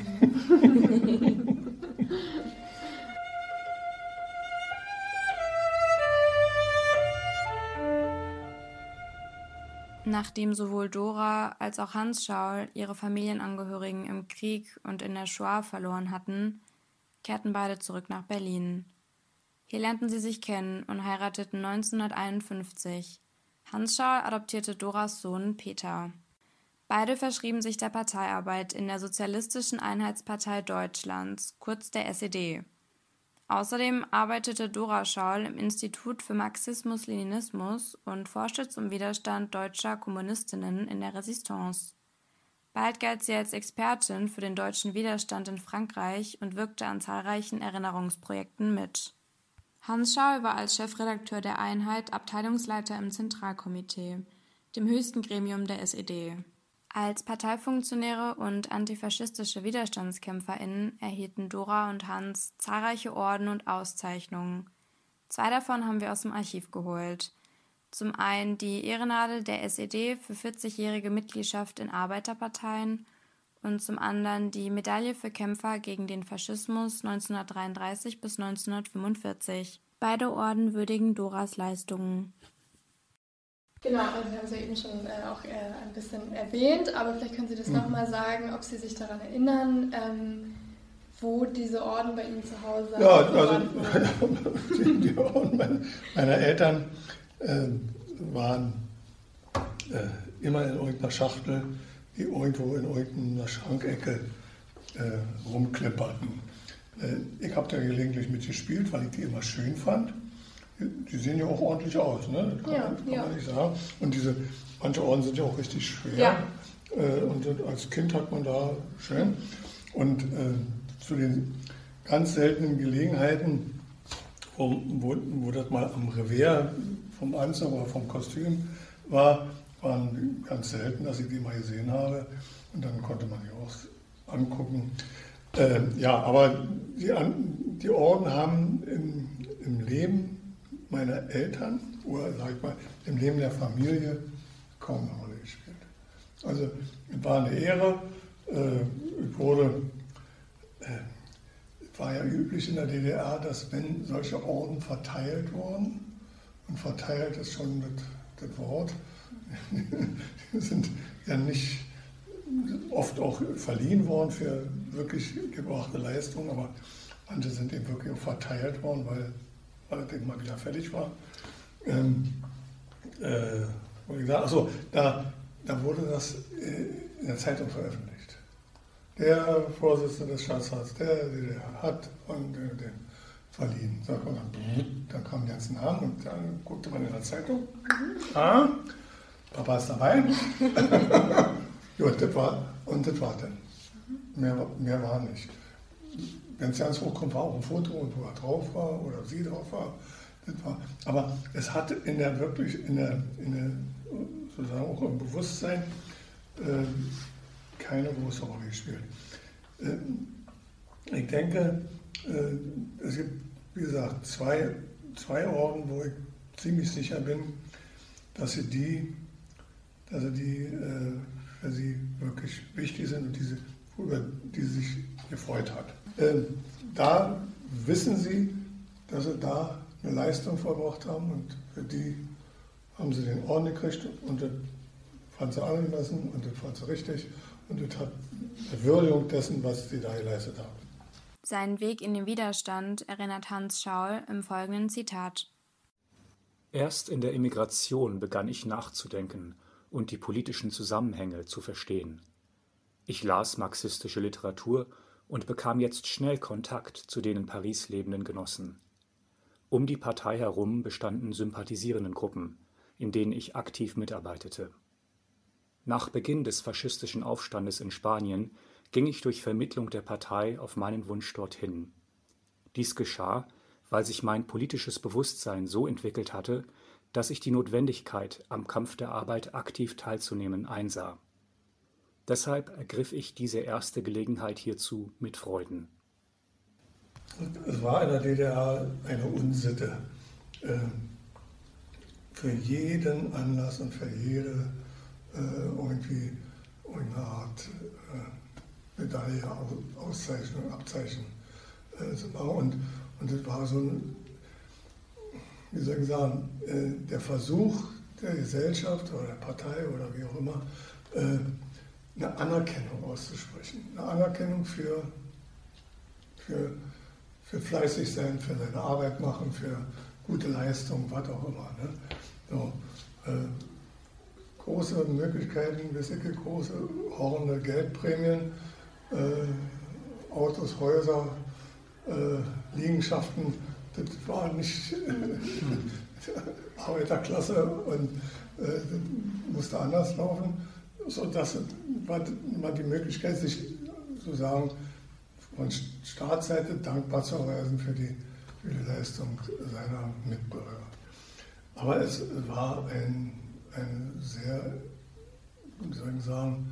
Nachdem sowohl Dora als auch Hans Schaul ihre Familienangehörigen im Krieg und in der Shoah verloren hatten, kehrten beide zurück nach Berlin. Hier lernten sie sich kennen und heirateten 1951. Hans Schaul adoptierte Doras Sohn Peter. Beide verschrieben sich der Parteiarbeit in der Sozialistischen Einheitspartei Deutschlands, kurz der SED. Außerdem arbeitete Dora Schaul im Institut für Marxismus-Leninismus und forschte zum Widerstand deutscher Kommunistinnen in der Resistance. Bald galt sie als Expertin für den deutschen Widerstand in Frankreich und wirkte an zahlreichen Erinnerungsprojekten mit. Hans Schaul war als Chefredakteur der Einheit Abteilungsleiter im Zentralkomitee, dem höchsten Gremium der SED. Als Parteifunktionäre und antifaschistische WiderstandskämpferInnen erhielten Dora und Hans zahlreiche Orden und Auszeichnungen. 2 davon haben wir aus dem Archiv geholt. Zum einen die Ehrennadel der SED für 40-jährige Mitgliedschaft in Arbeiterparteien und zum anderen die Medaille für Kämpfer gegen den Faschismus 1933 bis 1945. Beide Orden würdigen Doras Leistungen. Genau, also Sie haben es ja eben schon auch ein bisschen erwähnt, aber vielleicht können Sie das nochmal sagen, ob Sie sich daran erinnern, wo diese Orden bei Ihnen zu Hause ja, also die Orden meiner Eltern waren immer in irgendeiner Schachtel, die irgendwo in irgendeiner Schrankecke rumklimperten. Ich habe da gelegentlich mitgespielt, weil ich die immer schön fand. Die sehen ja auch ordentlich aus, ne? Das kann man nicht sagen. Und manche Orden sind ja auch richtig schwer. Ja. Und als Kind hat man da schön. Und zu den ganz seltenen Gelegenheiten, wo das mal am Revers vom Anzug oder vom Kostüm waren ganz selten, dass ich die mal gesehen habe. Und dann konnte man die auch angucken. Ja, aber die Orden haben im Leben meiner Eltern oder sag ich mal im Leben der Familie kaum eine Rolle gespielt. Also es war eine Ehre. Es war ja üblich in der DDR, dass wenn solche Orden verteilt wurden, und verteilt ist schon das Wort, die sind ja nicht oft auch verliehen worden für wirklich gebrachte Leistungen, aber manche sind eben wirklich auch verteilt worden, weil das eben mal wieder fertig war. Achso, da wurde das in der Zeitung veröffentlicht. Der Vorsitzende des Staatsrats, der hat von den verliehen. Dann kamen die ganzen Namen und dann guckte man in der Zeitung. Papa ist dabei. Ja, das war dann. Mehr war nicht. Wenn es ganz hochkommt, war auch ein Foto, und wo er drauf war oder sie drauf war. Aber es hat sozusagen auch im Bewusstsein keine große Rolle gespielt. Ich denke, es gibt, wie gesagt, zwei Orden, wo ich ziemlich sicher bin, dass sie für sie wirklich wichtig sind und über die sie sich gefreut hat. Da wissen sie, dass sie da eine Leistung vollbracht haben und für die haben sie den Orden gekriegt und das fand sie angemessen und das fand sie richtig und das hat eine Würdigung dessen, was sie da geleistet haben. Seinen Weg in den Widerstand erinnert Hans Schaul im folgenden Zitat. Erst in der Emigration begann ich nachzudenken und die politischen Zusammenhänge zu verstehen. Ich las marxistische Literatur und bekam jetzt schnell Kontakt zu den in Paris lebenden Genossen. Um die Partei herum bestanden sympathisierenden Gruppen, in denen ich aktiv mitarbeitete. Nach Beginn des faschistischen Aufstandes in Spanien ging ich durch Vermittlung der Partei auf meinen Wunsch dorthin. Dies geschah, weil sich mein politisches Bewusstsein so entwickelt hatte, dass ich die Notwendigkeit, am Kampf der Arbeit aktiv teilzunehmen, einsah. Deshalb ergriff ich diese erste Gelegenheit hierzu mit Freuden. Es war in der DDR eine Unsitte, für jeden Anlass und für jede irgendwie eine Art Medaille, Auszeichnung, Abzeichen zu bauen. Und das war so ein, wie soll ich sagen, der Versuch der Gesellschaft oder der Partei oder wie auch immer, eine Anerkennung auszusprechen. Eine Anerkennung für fleißig sein, für seine Arbeit machen, für gute Leistung, was auch immer. Ne? So, große Möglichkeiten, große horrende Geldprämien, Autos, Häuser, Liegenschaften, das war nicht Arbeiterklasse und musste anders laufen. So, das war die Möglichkeit, sich sozusagen von Staatsseite dankbar zu erweisen für die Leistung seiner Mitbürger. Aber es war eine sehr, wie soll ich sagen,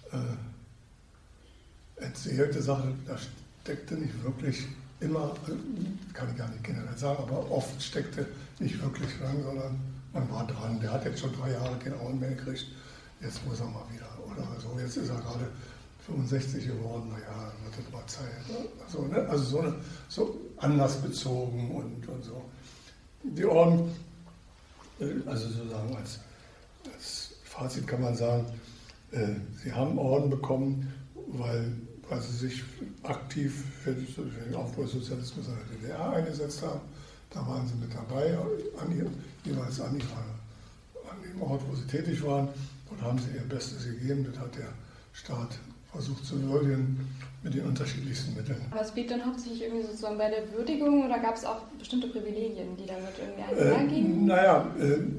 erzählte Sache. Da steckte nicht wirklich immer, kann ich gar nicht generell sagen, aber oft steckte nicht wirklich dran, sondern man war dran. Der hat jetzt schon 3 Jahre keine Orden mehr gekriegt, jetzt muss er mal wieder. Oder so, jetzt ist er gerade 65 geworden, naja, wird das mal Zeit. Also, ne? Also so anlassbezogen und so. Die Orden, also sozusagen als Fazit kann man sagen, sie haben Orden bekommen, weil sie sich aktiv für den Aufbau des Sozialismus in der DDR eingesetzt haben. Da waren sie mit dabei, jeweils an dem Ort, wo sie tätig waren. Dort haben sie ihr Bestes gegeben. Das hat der Staat versucht zu würdigen mit den unterschiedlichsten Mitteln. Aber es blieb dann hauptsächlich irgendwie sozusagen bei der Würdigung oder gab es auch bestimmte Privilegien, die damit irgendwie einhergingen? Naja,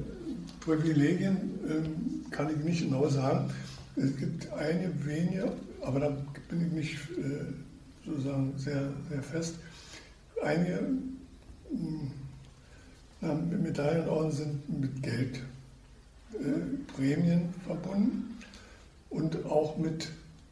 Privilegien kann ich nicht genau sagen. Es gibt einige wenige, aber da bin ich nicht sozusagen sehr, sehr fest. Einige Medaillenorden sind mit Geld, Prämien verbunden und auch mit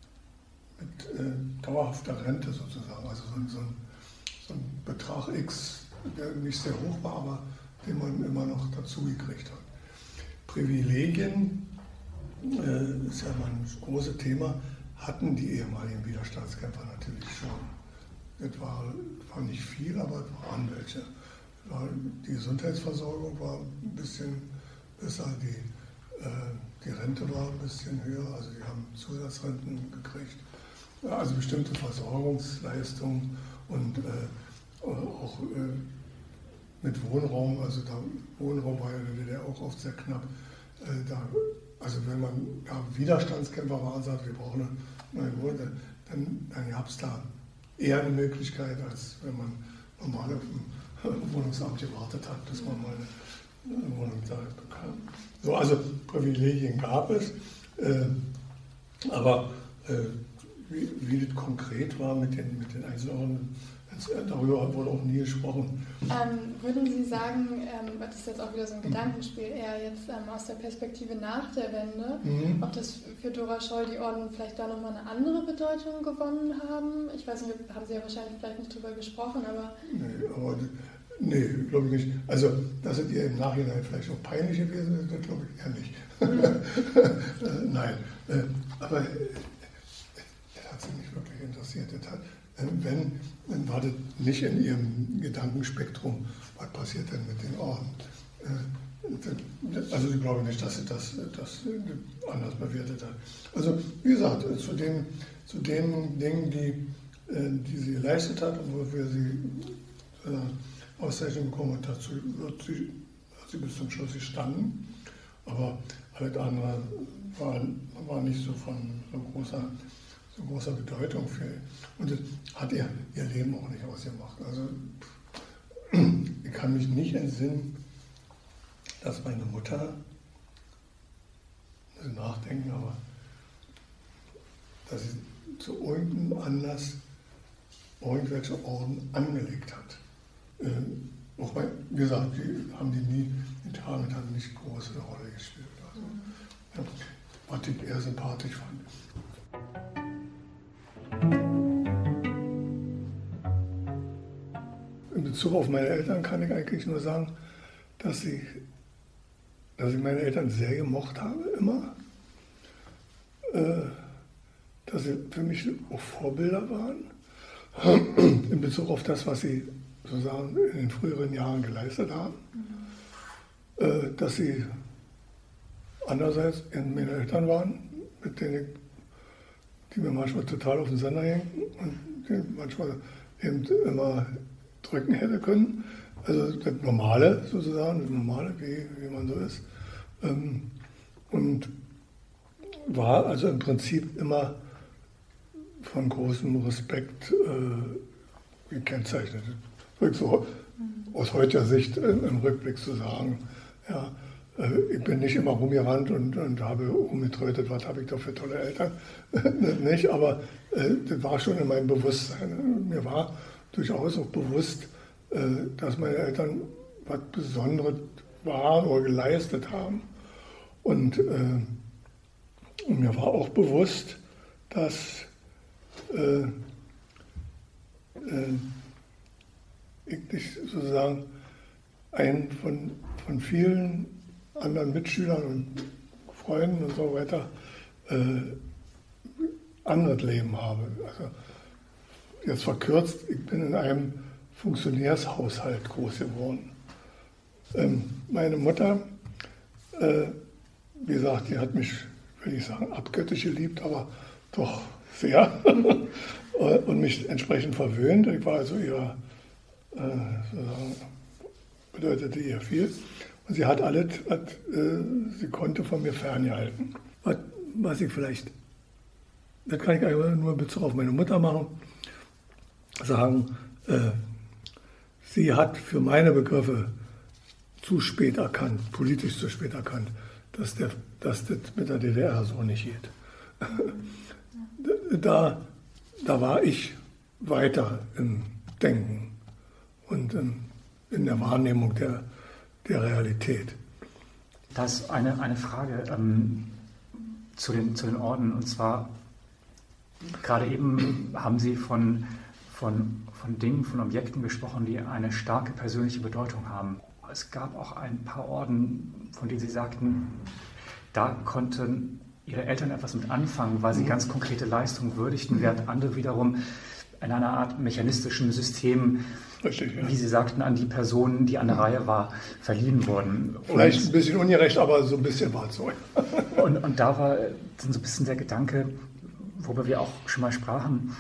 dauerhafter Rente sozusagen. Also so ein Betrag X, der nicht sehr hoch war, aber den man immer noch dazu gekriegt hat. Privilegien, ist ja mal ein großes Thema, hatten die ehemaligen Widerstandskämpfer natürlich schon. Das war nicht viel, aber es waren welche. Die Gesundheitsversorgung war ein bisschen besser, die Rente war ein bisschen höher, also die haben Zusatzrenten gekriegt. Also bestimmte Versorgungsleistungen und auch mit Wohnraum, also Wohnraum war ja in der DDR auch oft sehr knapp. Also wenn man Widerstandskämpfer war und sagt, wir brauchen eine neue Wohnung, dann gab es da eher eine Möglichkeit, als wenn man normal auf dem Wohnungsamt gewartet hat, dass man mal eine Wohnung da bekam. So, also Privilegien gab es, aber wie das konkret war mit den Einzelorden, darüber wurde auch nie gesprochen. Würden Sie sagen, das ist jetzt auch wieder so ein Gedankenspiel, eher jetzt aus der Perspektive nach der Wende, ob das für Dora Scholl die Orden vielleicht da nochmal eine andere Bedeutung gewonnen haben? Ich weiß nicht, haben Sie ja wahrscheinlich vielleicht nicht drüber gesprochen, aber... Nee, glaube ich nicht. Also, dass es ihr im Nachhinein vielleicht auch peinlich gewesen ist, das glaube ich eher nicht. Nein, aber das hat sie nicht wirklich interessiert. Dann war das nicht in ihrem Gedankenspektrum, was passiert denn mit den Orden. Also ich glaube nicht, dass sie das anders bewertet hat. Also wie gesagt, zu den Dingen, die sie geleistet hat und wofür sie Auszeichnung bekommen hat, dazu hat sie bis zum Schluss gestanden. Aber alles andere war nicht so von so großer Bedeutung für ihn. Und das hat ihr Leben auch nicht ausgemacht. Also ich kann mich nicht entsinnen, dass meine Mutter, muss ich nachdenken, aber dass sie zu irgendeinem Anlass irgendwelche Orden angelegt hat. Auch wie gesagt, die haben die nie getan und haben nicht große Rolle gespielt. Also, ja, was ich eher sympathisch fand. In Bezug auf meine Eltern kann ich eigentlich nur sagen, dass ich meine Eltern sehr gemocht habe, immer. Dass sie für mich auch Vorbilder waren. In Bezug auf das, was sie sozusagen in den früheren Jahren geleistet haben. Dass sie andererseits meine Eltern waren, mit denen die mir manchmal total auf den Sender hängen und die manchmal eben immer drücken hätte können. Also das Normale sozusagen, das Normale, wie man so ist. Und war also im Prinzip immer von großem Respekt gekennzeichnet. So aus heutiger Sicht im Rückblick zu sagen, ja, ich bin nicht immer rumgerannt und habe rumgetrötet, was habe ich da für tolle Eltern. Nicht, aber das war schon in meinem Bewusstsein. Mir war durchaus auch bewusst, dass meine Eltern was Besonderes waren oder geleistet haben. Und mir war auch bewusst, dass ich nicht sozusagen einen von vielen anderen Mitschülern und Freunden und so weiter anderes Leben habe. Also jetzt verkürzt, ich bin in einem Funktionärshaushalt groß geworden. Meine Mutter, wie gesagt, die hat mich, will ich sagen, abgöttisch geliebt, aber doch sehr und mich entsprechend verwöhnt. Ich war also ihrer, bedeutete ihr viel. Und sie hat alles, was sie konnte, von mir ferngehalten. Was ich vielleicht, das kann ich einfach nur in Bezug auf meine Mutter machen, sagen, sie hat für meine Begriffe zu spät erkannt, politisch zu spät erkannt, dass das mit der DDR so nicht geht. Da war ich weiter im Denken und in der Wahrnehmung der Realität. Das ist eine Frage zu den Orden. Und zwar, gerade eben haben Sie von Dingen, von Objekten gesprochen, die eine starke persönliche Bedeutung haben. Es gab auch ein paar Orden, von denen Sie sagten, da konnten Ihre Eltern etwas mit anfangen, weil sie ganz konkrete Leistungen würdigten, während andere wiederum in einer Art mechanistischen System, richtig, ja, wie Sie sagten, an die Person, die an der Reihe war, verliehen wurden. Vielleicht ein bisschen ungerecht, aber so ein bisschen war es so. Und da war so ein bisschen der Gedanke, worüber wir auch schon mal sprachen,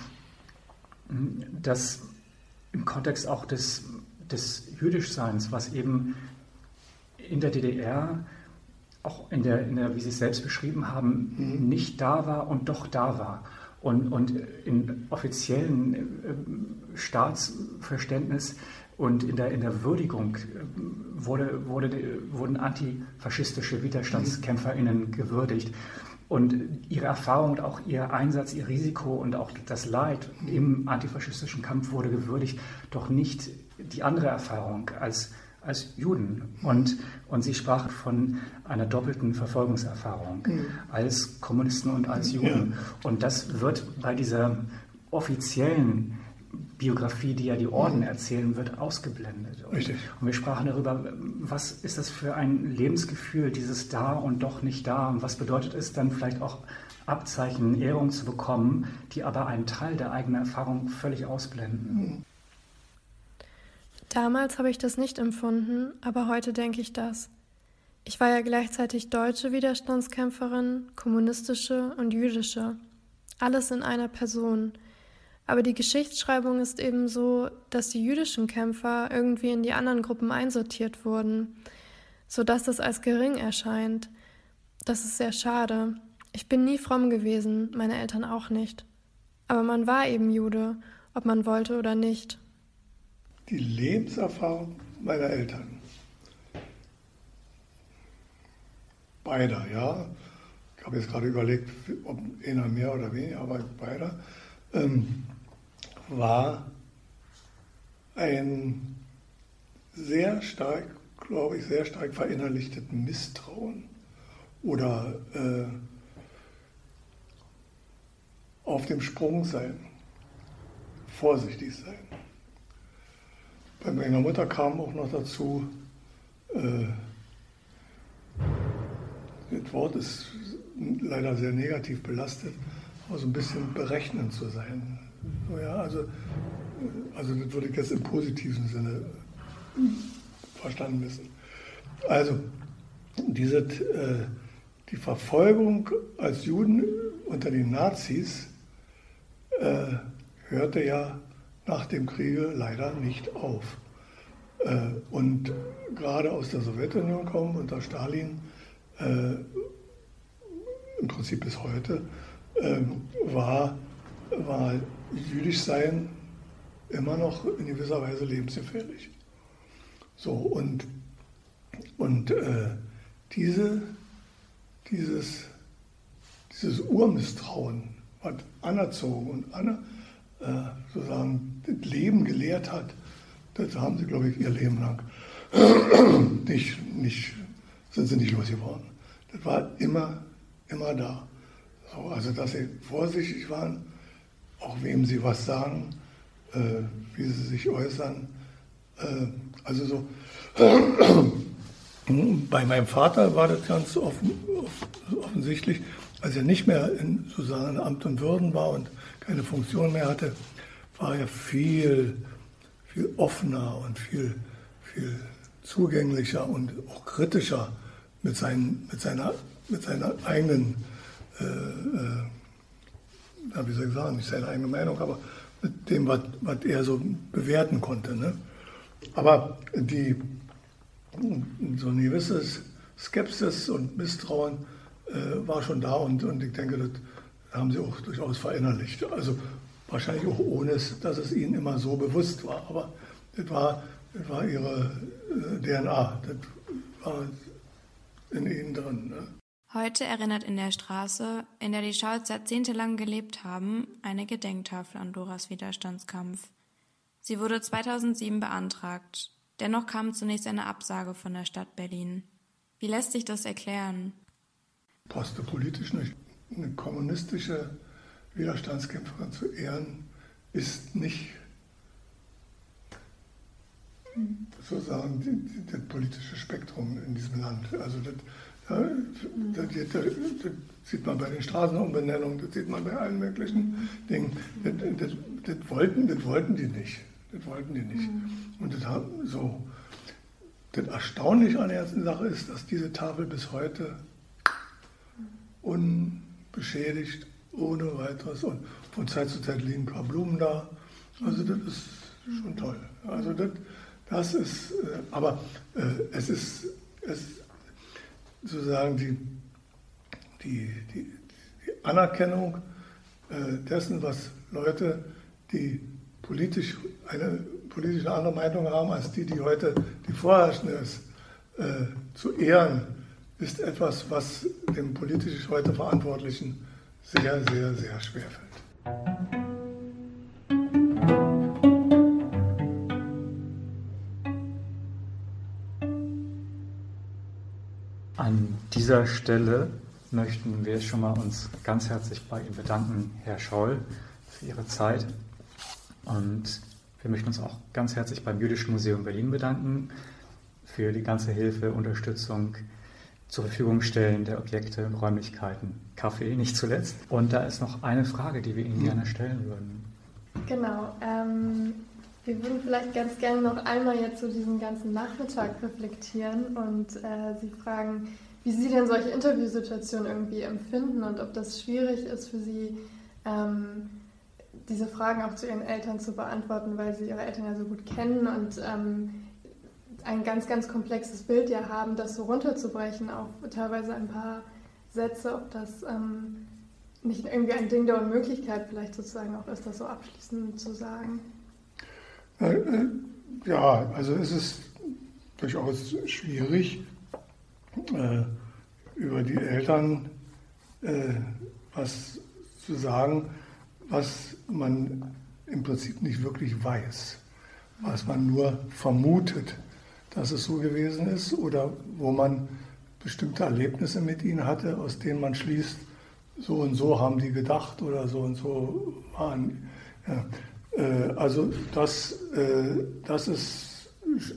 dass im Kontext auch des Jüdischseins, was eben in der DDR, auch in der, wie Sie es selbst beschrieben haben, nicht da war und doch da war. Und im offiziellen Staatsverständnis und in der Würdigung wurden antifaschistische WiderstandskämpferInnen gewürdigt. Und ihre Erfahrung und auch ihr Einsatz, ihr Risiko und auch das Leid im antifaschistischen Kampf wurde gewürdigt, doch nicht die andere Erfahrung als Juden. Und sie sprach von einer doppelten Verfolgungserfahrung als Kommunisten und als Juden. Ja. Und das wird bei dieser offiziellen Biografie, die ja die Orden erzählen wird, ausgeblendet. Und wir sprachen darüber, was ist das für ein Lebensgefühl, dieses da und doch nicht da, und was bedeutet es dann vielleicht auch Abzeichen, Ehrung zu bekommen, die aber einen Teil der eigenen Erfahrung völlig ausblenden. Damals habe ich das nicht empfunden, aber heute denke ich das. Ich war ja gleichzeitig deutsche Widerstandskämpferin, kommunistische und jüdische. Alles in einer Person. Aber die Geschichtsschreibung ist eben so, dass die jüdischen Kämpfer irgendwie in die anderen Gruppen einsortiert wurden, sodass das als gering erscheint. Das ist sehr schade. Ich bin nie fromm gewesen, meine Eltern auch nicht. Aber man war eben Jude, ob man wollte oder nicht. Die Lebenserfahrung meiner Eltern, beider, ja. Ich habe jetzt gerade überlegt, ob einer mehr oder weniger, aber beider, war ein sehr stark, glaube ich, sehr stark verinnerlichtes Misstrauen oder auf dem Sprung sein, vorsichtig sein. Bei meiner Mutter kam auch noch dazu, das Wort ist leider sehr negativ belastet, aber so ein bisschen berechnend zu sein. So, ja, also das würde ich jetzt im positiven Sinne verstanden wissen. Also die Verfolgung als Juden unter den Nazis hörte ja nach dem Kriege leider nicht auf. Und gerade aus der Sowjetunion kommen, unter Stalin, im Prinzip bis heute, war jüdisch sein immer noch in gewisser Weise lebensgefährlich. So, und dieses Urmisstrauen, was anerzogen und sozusagen das Leben gelehrt hat, das haben sie, glaube ich, ihr Leben lang sind sie nicht losgeworden. Das war immer da. So, also, dass sie vorsichtig waren, auch wem sie was sagen, wie sie sich äußern. Also so. Bei meinem Vater war das ganz offensichtlich. als er nicht mehr in sozusagen Amt und Würden war und keine Funktion mehr hatte, war er viel offener und viel zugänglicher und auch kritischer mit seiner eigenen, wie soll ich sagen, nicht seine eigene Meinung, aber mit dem, was er so bewerten konnte. Ne? Aber so ein gewisses Skepsis und Misstrauen war schon da und ich denke, das haben sie auch durchaus verinnerlicht. Also wahrscheinlich auch ohne, dass es ihnen immer so bewusst war. Aber das war ihre DNA, das war in ihnen drin. Ne? Heute erinnert in der Straße, in der die Scholls jahrzehntelang gelebt haben, eine Gedenktafel an Doras Widerstandskampf. Sie wurde 2007 beantragt. Dennoch kam zunächst eine Absage von der Stadt Berlin. Wie lässt sich das erklären? Passte politisch nicht. Eine kommunistische Widerstandskämpferin zu ehren, ist nicht sozusagen das politische Spektrum in diesem Land. Also das sieht man bei den Straßenumbenennungen, das sieht man bei allen möglichen Dingen. Das wollten die nicht. Und das Erstaunliche an der ganzen Sache ist, dass diese Tafel bis heute unbeschädigt, ohne weiteres, und von Zeit zu Zeit liegen ein paar Blumen da. Also das ist schon toll. Also das ist, aber es ist sozusagen die Anerkennung dessen, was Leute, die eine politische andere Meinung haben als die heute die vorherrschende ist, zu ehren, ist etwas, was dem politisch heute Verantwortlichen sehr, sehr, sehr schwer fällt. An dieser Stelle möchten wir schon mal uns ganz herzlich bei Ihnen bedanken, Herr Scholl, für Ihre Zeit. Und wir möchten uns auch ganz herzlich beim Jüdischen Museum Berlin bedanken für die ganze Hilfe, Unterstützung, zur Verfügung stellen der Objekte, Räumlichkeiten, Kaffee nicht zuletzt. Und da ist noch eine Frage, die wir Ihnen gerne stellen würden. Genau. Wir würden vielleicht ganz gerne noch einmal jetzt so diesen ganzen Nachmittag reflektieren und Sie fragen, wie Sie denn solche Interviewsituationen irgendwie empfinden und ob das schwierig ist für Sie, diese Fragen auch zu Ihren Eltern zu beantworten, weil Sie Ihre Eltern ja so gut kennen und ein ganz, ganz komplexes Bild ja haben, das so runterzubrechen auf teilweise ein paar Sätze, ob das nicht irgendwie ein Ding der Unmöglichkeit vielleicht sozusagen auch ist, das so abschließend zu sagen. Ja, also es ist durchaus schwierig, über die Eltern was zu sagen, was man im Prinzip nicht wirklich weiß, was man nur vermutet, dass es so gewesen ist oder wo man bestimmte Erlebnisse mit ihnen hatte, aus denen man schließt, so und so haben die gedacht oder so und so waren. Ja. Also das ist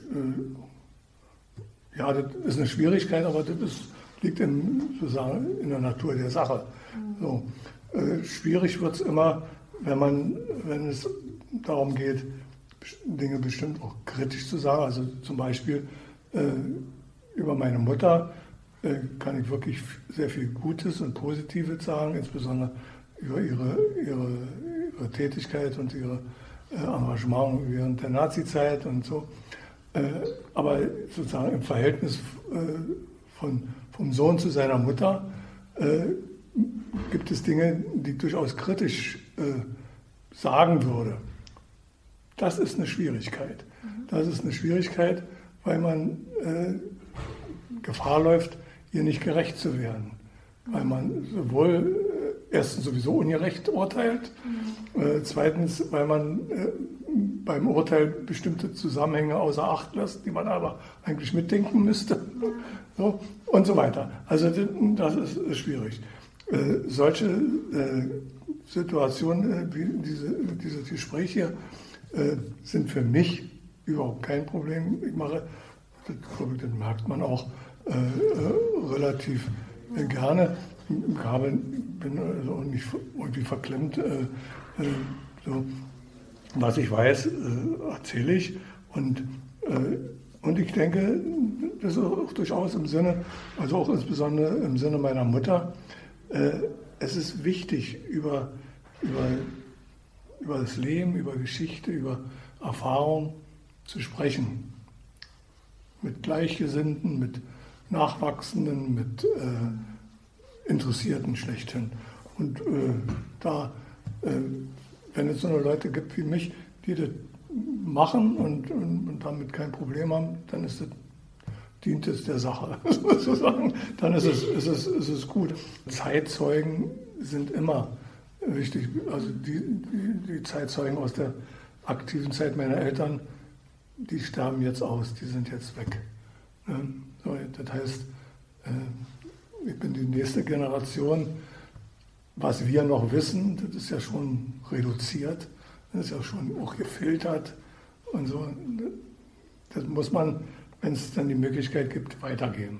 eine Schwierigkeit, aber das liegt sozusagen in der Natur der Sache. So. Schwierig wird es immer, wenn es darum geht, Dinge bestimmt auch kritisch zu sagen. Also zum Beispiel über meine Mutter kann ich wirklich sehr viel Gutes und Positives sagen, insbesondere über ihre Tätigkeit und ihre Engagement während der Nazizeit und so. Aber sozusagen im Verhältnis vom Sohn zu seiner Mutter gibt es Dinge, die ich durchaus kritisch sagen würde. Das ist eine Schwierigkeit. Das ist eine Schwierigkeit, weil man Gefahr läuft, ihr nicht gerecht zu werden. Weil man sowohl erstens sowieso ungerecht urteilt, zweitens, weil man beim Urteil bestimmte Zusammenhänge außer Acht lässt, die man aber eigentlich mitdenken müsste, so, und so weiter. Also das ist schwierig. Solche Situationen wie diese Gespräche sind für mich überhaupt kein Problem. Ich mache, das merkt man auch relativ gerne. bin also auch nicht irgendwie verklemmt. So. Was ich weiß, erzähle ich. Und ich denke, das ist auch durchaus im Sinne, also auch insbesondere im Sinne meiner Mutter, es ist wichtig, über das Leben, über Geschichte, über Erfahrung zu sprechen. Mit Gleichgesinnten, mit Nachwachsenden, mit Interessierten schlechthin. Und wenn es so eine Leute gibt wie mich, die das machen und damit kein Problem haben, dann dient es der Sache, sozusagen. Dann ist es gut. Zeitzeugen sind immer wichtig. Also die Zeitzeugen aus der aktiven Zeit meiner Eltern, die sterben jetzt aus, die sind jetzt weg. So, das heißt, ich bin die nächste Generation. Was wir noch wissen, das ist ja schon reduziert, das ist ja schon auch gefiltert und so. Das muss man, wenn es dann die Möglichkeit gibt, weitergeben.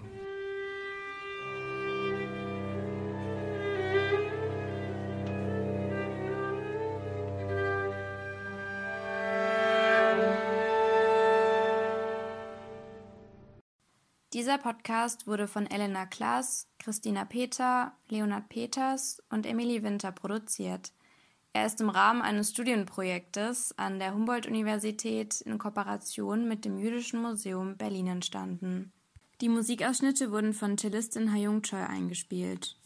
Dieser Podcast wurde von Elena Klaas, Christina Peter, Leonhard Peters und Emilie Winter produziert. Er ist im Rahmen eines Studienprojektes an der Humboldt-Universität in Kooperation mit dem Jüdischen Museum Berlin entstanden. Die Musikausschnitte wurden von Cellistin Ha-Jung Choi eingespielt.